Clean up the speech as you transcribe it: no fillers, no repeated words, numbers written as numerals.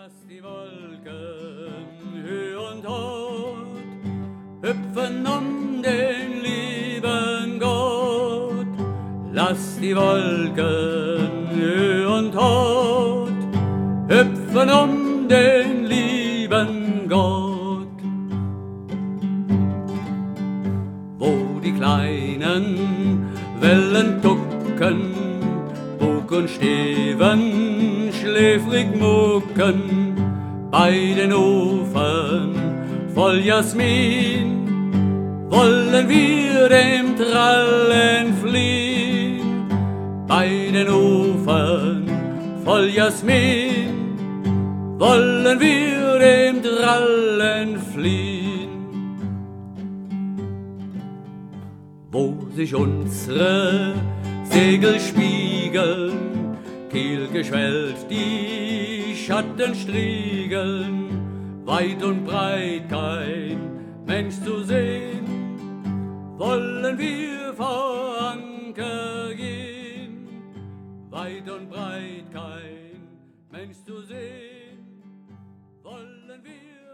Lass die Wolken höh und rot hüpfen um den lieben Gott. Lass die Wolken höh und rot hüpfen um den lieben Gott. Wo die kleinen Wellen tucken, Bug und Steven schläfrig mucken, bei den Ufern voll Jasmin, wollen wir dem Trallen fliehen. Bei den Ufern voll Jasmin, wollen wir dem Trallen fliehen. Wo sich unsere Segel spiegeln, kielgeschwellt die Schatten striegeln, weit und breit kein Mensch zu sehen, wollen wir vor Anker gehen. Weit und breit kein Mensch zu sehen, wollen wir